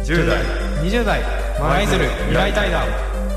10代 20代舞鶴未来対談。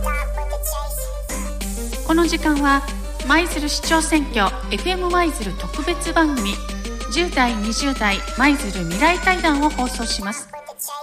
この時間は舞鶴市長選挙 FM 舞鶴特別番組10代20代舞鶴未来対談を放送します。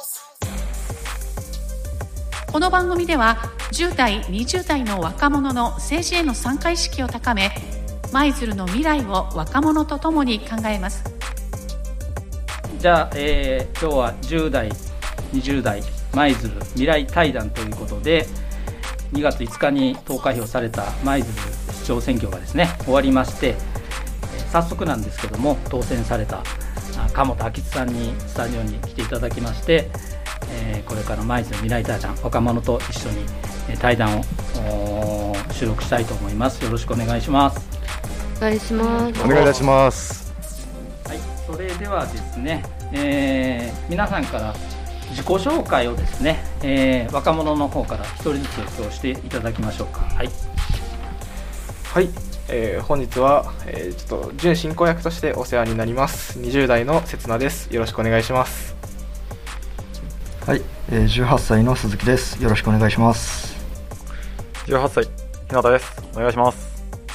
この番組では10代20代の若者の政治への参加意識を高め、舞鶴の未来を若者とともに考えます。 じゃあ、今日は10代20代舞鶴未来対談ということで、2月5日に投開票された舞鶴市長選挙がですね終わりまして、早速なんですけども当選された鴨田昭さんにスタジオに来ていただきまして、これから舞鶴未来対談若者と一緒に対談を収録したいと思います。よろしくお願いします。 お願いします。 お願いいたします。 はい、それではですね、皆さんから自己紹介をですね、若者の方から一人ずつ今日していただきましょうか。はい、 はい、本日は、ちょっと準進行役としてお世話になります20代のせつなです。よろしくお願いします。 はい、18歳の鈴木です。よろしくお願いします。 18歳日向です。お願いします。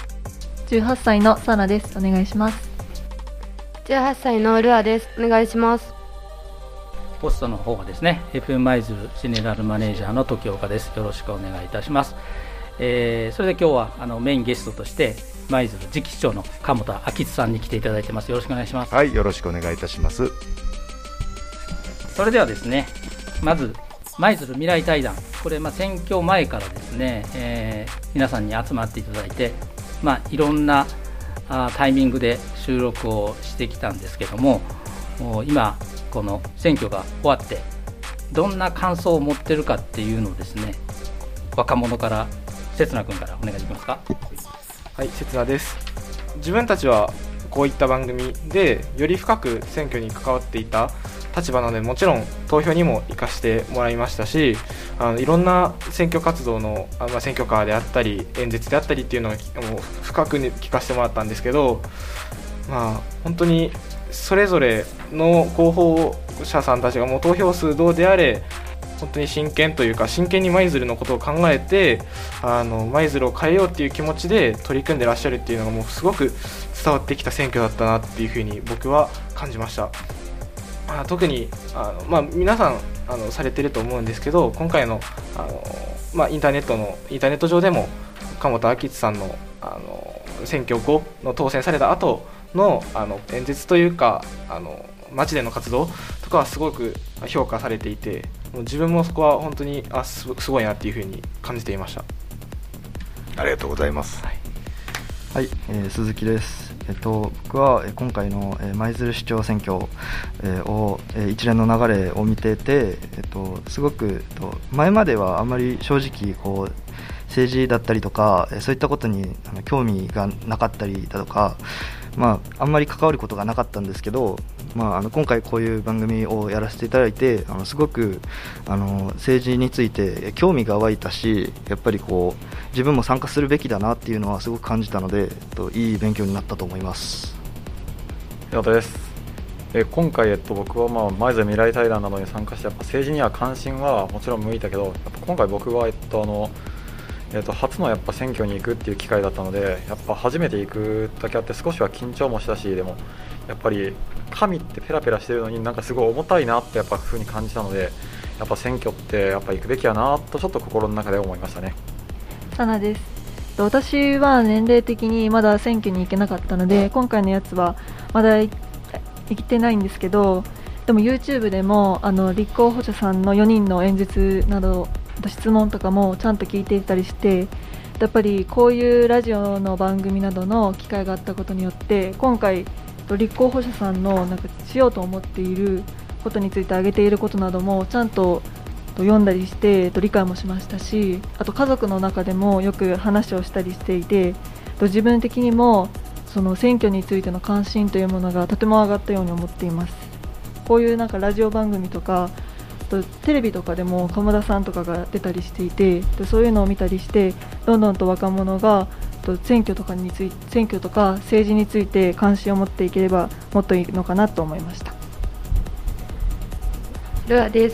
18歳のサナです。お願いします。18歳のルアです。お願いします。 ポストの方はですね FM 舞鶴ジェネラルマネージャーの時岡です。よろしくお願いいたします。それで今日はメインゲストとして舞鶴次期市長の鴨田昭さんに来ていただいてます。よろしくお願いします。 はい、よろしくお願いいたします。 それではですね、まず舞鶴未来対談、これ選挙前からですね、皆さんに集まっていただいて、いろんなタイミングで収録をしてきたんですけども、今この選挙が終わってどんな感想を持ってるかっていうのをですね、若者からせつな君からお願いできますか。 はい、せつなです。自分たちはこういった番組でより深く選挙に関わっていた立場なので、もちろん投票にも行かせてもらいましたし、いろんな選挙活動の選挙カーであったり演説であったりっていうのを深く聞かせてもらったんですけど、本当にそれぞれの候補者さんたちがもう投票数どうであれ本当に真剣というか真剣に舞鶴のことを考えて舞鶴を変えようっていう気持ちで取り組んでらっしゃるっていうのがもうすごく伝わってきた選挙だったなっていうふうに僕は感じました。特に皆さんされてると思うんですけど、今回のインターネット上でも鴨田昭さんの選挙後の当選された後の演説というか街での活動とかはすごく評価されていて、もう自分もそこは本当にすごいなっていうふうに感じていました。 ありがとうございます。 はい、鈴木です。僕は今回の舞鶴市長選挙を一連の流れを見ていて、すごく前まではあまり正直政治だったりとかそういったことに興味がなかったりだとか、あんまり関わることがなかったんですけど、今回こういう番組をやらせていただいてすごく政治について興味が湧いたし、やっぱり自分も参加するべきだなっていうのはすごく感じたので、いい勉強になったと思います。 岩田です。今回、僕は舞鶴未来対談などに参加して、やっぱ政治には関心はもちろん向いたけど、やっぱ今回僕は初のやっぱ選挙に行くっていう機会だったので、やっぱ初めて行くだけあって少しは緊張もしたし、でもやっぱり紙ってペラペラしてるのになんかすごい重たいなってやっぱ風に感じたので、やっぱ選挙ってやっぱ行くべきやなとちょっと心の中で思いましたね。 サナです。私は年齢的にまだ選挙に行けなかったので、今回のやつはまだ行ってないんですけど、でも YouTube でも立候補者さんの4人の演説など質問とかもちゃんと聞いていたりして、やっぱりこういうラジオの番組などの機会があったことによって、今回立候補者さんのしようと思っていることについて挙げていることなどもちゃんと読んだりして理解もしましたし、あと家族の中でもよく話をしたりしていて、自分的にもその選挙についての関心というものがとても上がったように思っています。こういうラジオ番組とかテレビとかでも鴨田さんとかが出たりしていて、そういうのを見たりして、どんどんと若者が選挙とか政治について関心を持っていければもっといいのかなと思いました。 ルアです。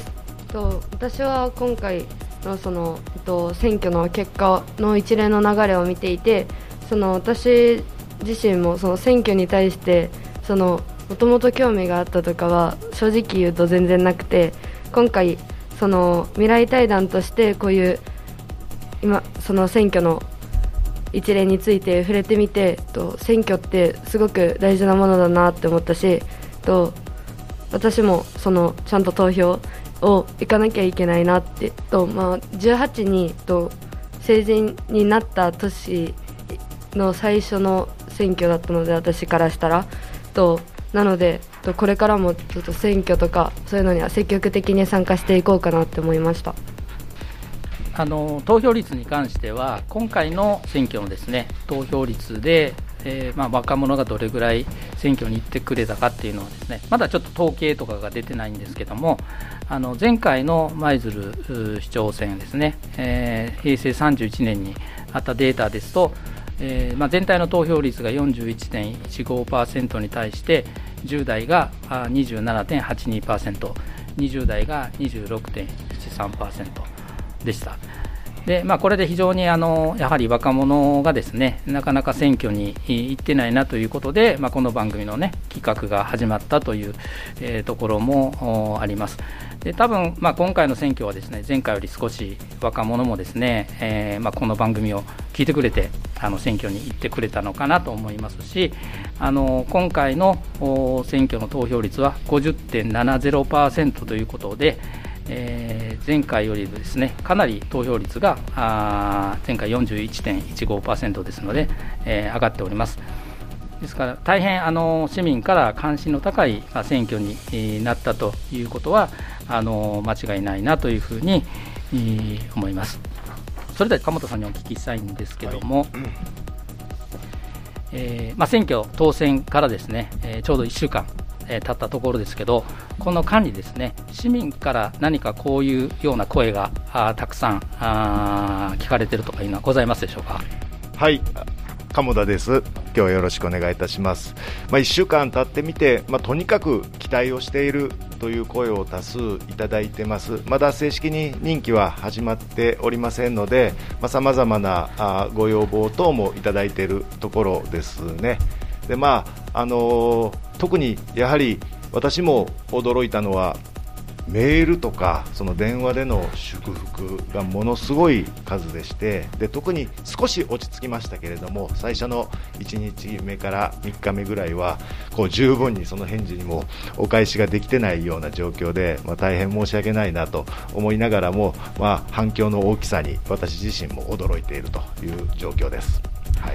私は今回の選挙の結果の一連の流れを見ていて、私自身もその選挙に対してもともと興味があったとかは正直言うと全然なくて、今回未来対談としてこういう今選挙の一連について触れてみて、選挙ってすごく大事なものだなって思ったし、私もちゃんと投票を行かなきゃいけないなって18に成人になった年の最初の選挙だったので、私からしたらなのでこれからもちょっと選挙とかそういうのには積極的に参加していこうかなって思いました。 投票率に関しては今回の選挙のですね投票率で、若者がどれぐらい選挙に行ってくれたかっていうのはですね、まだちょっと統計とかが出てないんですけども、前回の舞鶴市長選ですね、平成31年にあったデータですと、全体の投票率が 41.15% に対して10代が 27.82%、20代が 26.73% でした。でこれで非常にやはり若者がですねなかなか選挙に行ってないなということで、この番組の、ね、企画が始まったという、ところもあります。で多分、今回の選挙はですね前回より少し若者もですね、この番組を聞いてくれて選挙に行ってくれたのかなと思いますし、今回の選挙の投票率は 50.70% ということで、前回よりですねかなり投票率が前回 41.15% ですので、上がっております。ですから大変市民から関心の高い選挙になったということは間違いないなというふうに思います。それでは鎌田さんにお聞きしたいんですけども、選挙当選からですね、ちょうど1週間経ったところですけど、この間にですね市民から何かこういうような声がたくさん聞かれているとかいうのはございますでしょうか。 はい、鴨田です。今日はよろしくお願いいたします。1週間経ってみて、とにかく期待をしているという声を多数いただいてます。まだ正式に任期は始まっておりませんので、さまざまなご要望等もいただいているところですね。で特にやはり私も驚いたのはメールとかその電話での祝福がものすごい数でして、で特に少し落ち着きましたけれども、最初の1日目から3日目ぐらいは十分にその返事にもお返しができてないような状況で、大変申し訳ないなと思いながらも、反響の大きさに私自身も驚いているという状況です。はい、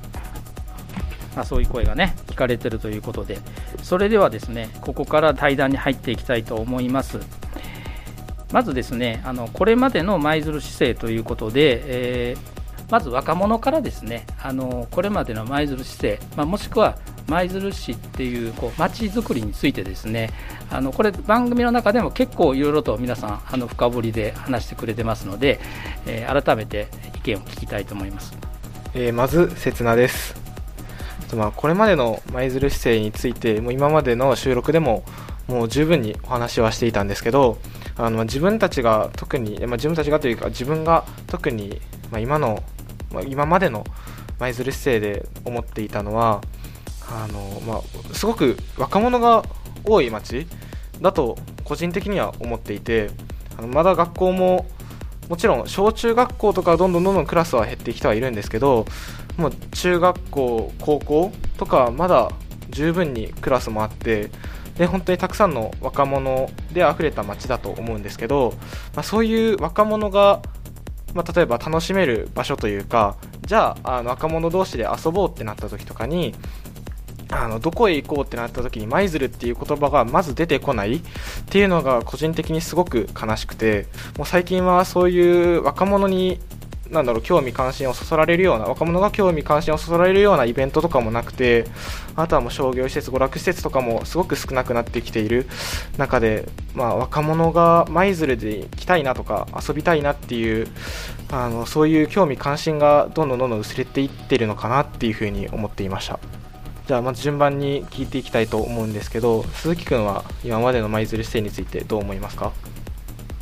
そういう声がね聞かれているということで、それではですねここから対談に入っていきたいと思います。まずですねこれまでの舞鶴市政ということで、まず若者からですねこれまでの舞鶴市政、もしくは舞鶴市っていう街づくりについてですねこれ番組の中でも結構いろいろと皆さん深掘りで話してくれてますので、改めて意見を聞きたいと思います。 まず刹那です。これまでの舞鶴市政について今までの収録でももう十分にお話はしていたんですけど、自分たちが特に、自分たちがというか自分が特に、今までの舞鶴市政で思っていたのはすごく若者が多い町だと個人的には思っていて、まだ学校ももちろん小中学校とかどんどんクラスは減ってきてはいるんですけど、もう中学校高校とかまだ十分にクラスもあって、で本当にたくさんの若者であふれた街だと思うんですけど、そういう若者が、例えば楽しめる場所というか、じゃあ若者同士で遊ぼうってなった時とかにどこへ行こうってなった時に舞鶴っていう言葉がまず出てこないっていうのが個人的にすごく悲しくて、もう最近はそういう若者に興味関心をそそられるような、若者が興味関心をそそられるようなイベントとかもなくて、あとはもう商業施設、娯楽施設とかもすごく少なくなってきている中で、若者が舞鶴で来たいなとか遊びたいなっていうそういう興味関心がどんどん薄れていっているのかなっていうふうに思っていました。じゃあまず順番に聞いていきたいと思うんですけど、鈴木くんは今までの舞鶴市政についてどう思いますか？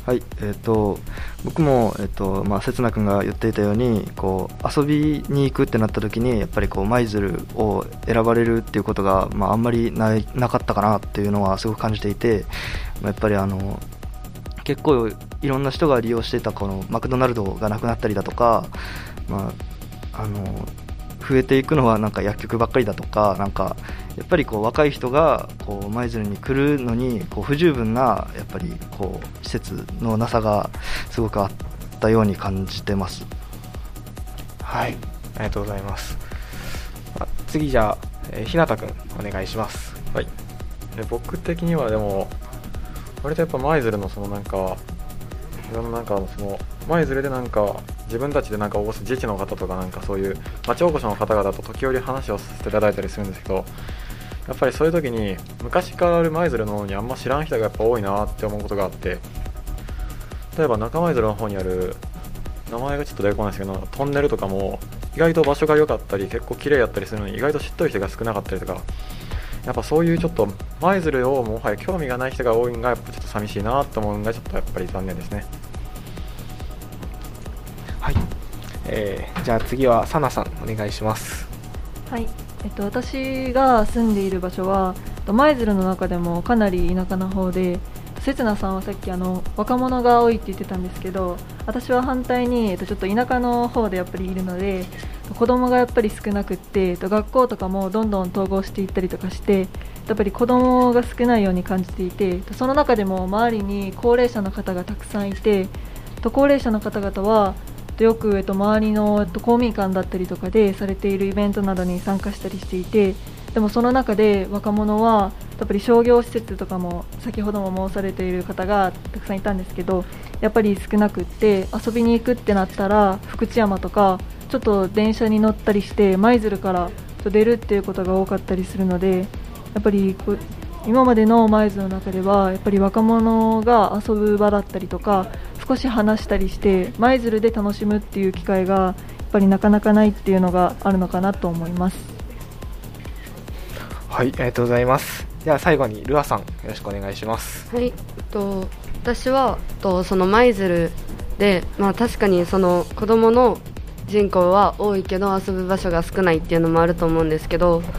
はい、僕も、せつな君が言っていたようにこう遊びに行くってなった時にやっぱりこう舞鶴を選ばれるっていうことが、あんまりなかったかなっていうのはすごく感じていて、やっぱり結構いろんな人が利用していたこのマクドナルドがなくなったりだとか、増えていくのはなんか薬局ばっかりだとか、なんかやっぱりこう若い人がこう舞鶴に来るのにこう不十分なやっぱりこう施設のなさがすごくあったように感じてます。 はい、ありがとうございます。次じゃあ、日向君お願いします。 はい。僕的にはでも割とやっぱ舞鶴のそのなんかいろんななんかその舞鶴でなんか自分たちでなんか自治の方とかなんかそういう町おこしの方々と時折話をさせていただいたりするんですけど、やっぱりそういう時に昔からある舞鶴の方にあんま知らん人がやっぱ多いなって思うことがあって、例えば中舞鶴の方にある名前がちょっと出てこないですけどトンネルとかも意外と場所が良かったり結構綺麗やったりするのに意外と知っとる人が少なかったりとか、やっぱそういうちょっと舞鶴をもはや興味がない人が多いのがやっぱちょっと寂しいなと思うのがちょっとやっぱり残念ですね。 はい、じゃあ次はサナさんお願いします。 はい、私が住んでいる場所は舞鶴の中でもかなり田舎な方で、せつなさんはさっき若者が多いって言ってたんですけど、私は反対に、ちょっと田舎の方でやっぱりいるので子供がやっぱり少なくって、学校とかもどんどん統合していったりとかしてやっぱり子供が少ないように感じていて、その中でも周りに高齢者の方がたくさんいて、高齢者の方々はよく、周りの、公民館だったりとかでされているイベントなどに参加したりしていて、でもその中で若者はやっぱり商業施設とかも先ほども申されている方がたくさんいたんですけど、やっぱり少なくって遊びに行くってなったら福知山とかちょっと電車に乗ったりして舞鶴から出るっていうことが多かったりするので、やっぱり今までの舞鶴の中ではやっぱり若者が遊ぶ場だったりとか少し話したりして舞鶴で楽しむっていう機会がやっぱりなかなかないっていうのがあるのかなと思います。 はい、ありがとうございます。では最後にルアさんよろしくお願いします。 はい、私はその舞鶴で、確かにその子どもの人口は多いけど遊ぶ場所が少ないっていうのもあると思うんですけど、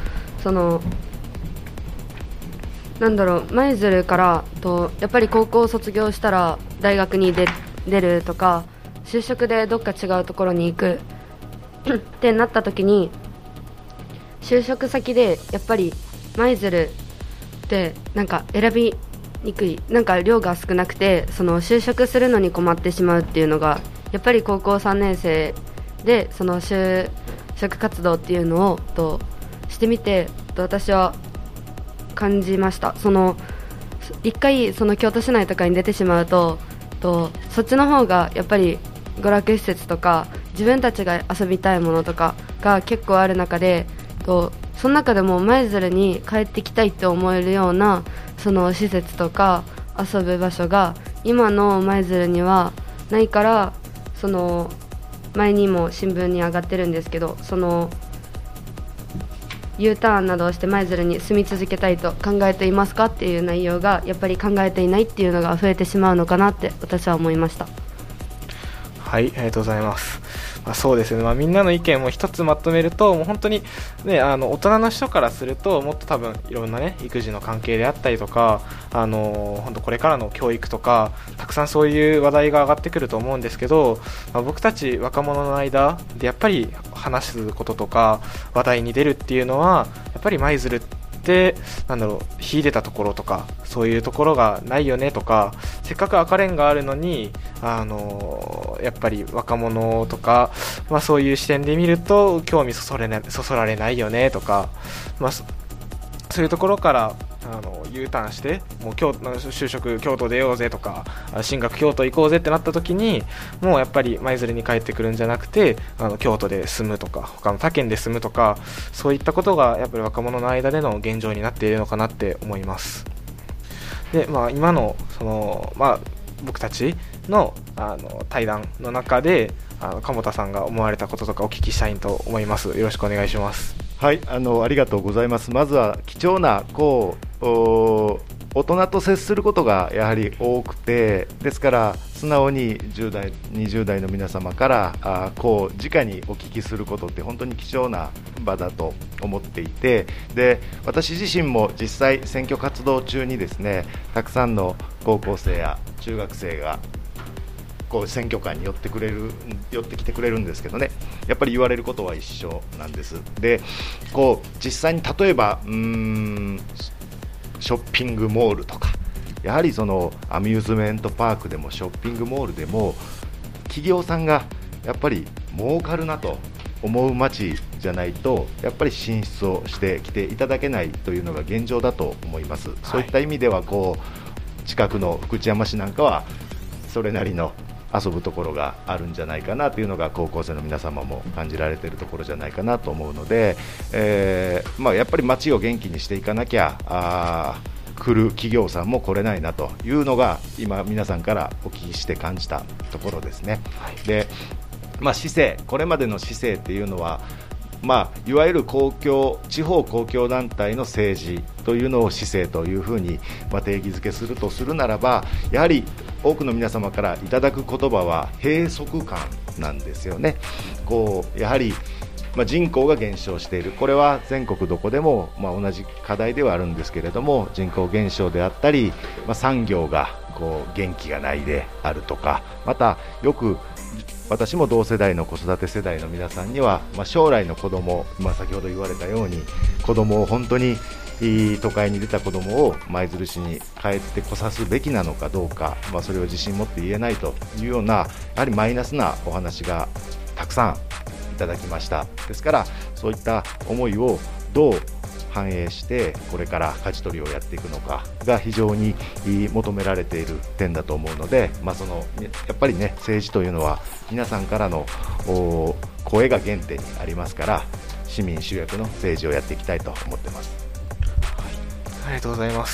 舞鶴からやっぱり高校を卒業したら大学に出るとか就職でどっか違うところに行くってなった時に、就職先でやっぱり舞鶴ってなんか選びにくい、なんか量が少なくてその就職するのに困ってしまうっていうのがやっぱり高校3年生でその就職活動っていうのをしてみて私は感じました。一回京都市内とかに出てしまうとそっちの方がやっぱり娯楽施設とか自分たちが遊びたいものとかが結構ある中でその中でも舞鶴に帰ってきたいって思えるようなその施設とか遊ぶ場所が今の舞鶴にはないから、前にも新聞に上がってるんですけど、U ターンなどをして舞鶴に住み続けたいと考えていますかっていう内容がやっぱり考えていないっていうのが増えてしまうのかなって私は思いました。 はい、ありがとうございます。そうですね、みんなの意見も一つまとめるともう本当に、大人の人からするともっと多分いろんな、育児の関係であったりとか本当これからの教育とかたくさんそういう話題が上がってくると思うんですけど、僕たち若者の間でやっぱり話すこととか話題に出るっていうのはやっぱり舞鶴って秀でたところとかそういうところがないよねとか、せっかく赤レンガあるのにやっぱり若者とか、そういう視点で見ると興味そそられないよねとか、そういうところからU ターンしてもう就職京都出ようぜとか進学京都行こうぜってなった時にもうやっぱり舞鶴に帰ってくるんじゃなくて京都で住むとか他の他県で住むとか、そういったことがやっぱり若者の間での現状になっているのかなって思います。で、今の僕たちの対談の中で鴨田さんが思われたこととかお聞きしたいと思います。よろしくお願いします。 はい、ありがとうございます。まずは貴重なお大人と接することがやはり多くて、ですから素直に10代20代の皆様からこう直にお聞きすることって本当に貴重な場だと思っていて、で私自身も実際選挙活動中にですね、たくさんの高校生や中学生がこう選挙カーに寄ってきてくれるんですけどね、やっぱり言われることは一緒なんです。でこう実際に例えばショッピングモールとか、やはりそのアミューズメントパークでもショッピングモールでも企業さんがやっぱり儲かるなと思う街じゃないとやっぱり進出をしてきていただけないというのが現状だと思います。そういった意味ではこう近くの福知山市なんかはそれなりの遊ぶところがあるんじゃないかなというのが高校生の皆様も感じられているところじゃないかなと思うので、やっぱり街を元気にしていかなきゃ来る企業さんも来れないなというのが今皆さんからお聞きして感じたところですね。で市政、これまでの市政っていうのは、いわゆる地方公共団体の政治というのを市政というふうに定義づけするとするならば、やはり多くの皆様からいただく言葉は閉塞感なんですよね。やはり人口が減少している、これは全国どこでも同じ課題ではあるんですけれども、人口減少であったり、産業が元気がないであるとか、またよく私も同世代の子育て世代の皆さんには、将来の子供、先ほど言われたように子供を本当に都会に出た子供を舞鶴市に帰ってこさすべきなのかどうか、それを自信持って言えないというような、やはりマイナスなお話がたくさんいただきました。ですからそういった思いをどう反映してこれから舵取りをやっていくのかが非常に求められている点だと思うので、やっぱりね、政治というのは皆さんからの声が原点にありますから、市民集約の政治をやっていきたいと思ってます。 ありがとうございます。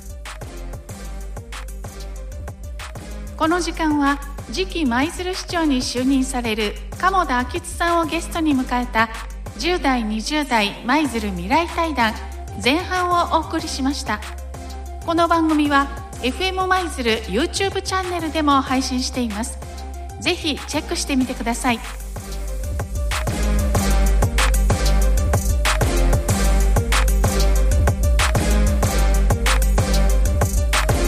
この時間は次期舞鶴市長に就任される鴨田昭津さんをゲストに迎えた10代20代舞鶴未来対談前半をお送りしました。この番組は FM 舞鶴 YouTube チャンネルでも配信しています。ぜひチェックしてみてください。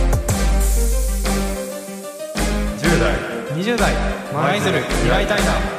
10代20代舞鶴未来対談。